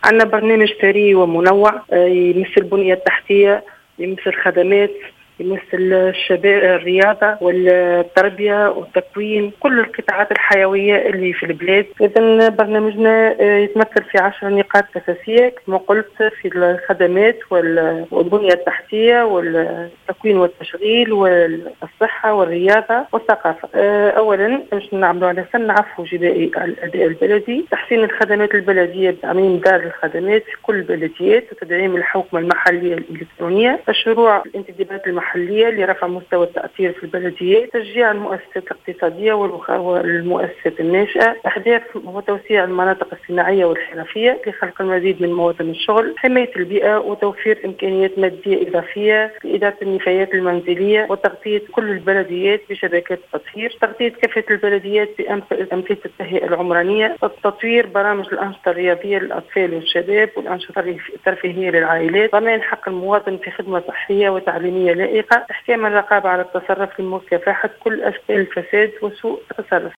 عندنا برنامج ثري ومنوع يمثل البنية التحتية، يمثل الخدمات، يمثل الشباب، الرياضة والتربية والتكوين، كل القطاعات الحيوية اللي في البلاد. إذن برنامجنا يتمثل في 10 نقاط أساسية كما قلت، في الخدمات والبنية التحتية والتكوين والتشغيل والصحة والرياضة والثقافة. أولا باش نعملوا على نعرفوا الأداء البلدي، تحسين الخدمات البلدية بتعميم دار الخدمات في كل البلديات وتدعيم الحوكمة المحلية الإلكترونية، الشروع الانتدابات المحلية لرفع مستوى التأثير في البلديات، تشجيع المؤسسات الاقتصادية والمؤسسات الناشئة، إحداث وتوسيع المناطق الصناعية والحرفية لخلق المزيد من مواطن الشغل، حماية البيئة وتوفير إمكانيات مادية إضافية لإدارة النفايات المنزلية وتغطية كل البلديات بشبكات التطهير، تغطية كافة البلديات بأمثلة التهيئة العمرانية، تطوير برامج الأنشطة الرياضية للأطفال والشباب والأنشطة الترفيهية للعائلات، ضمان حق المواطن في خدمة صحية وتعليمية لائقة، إحكام الرقابة على التصرف لمكافحة كل أشكال الفساد وسوء التصرف.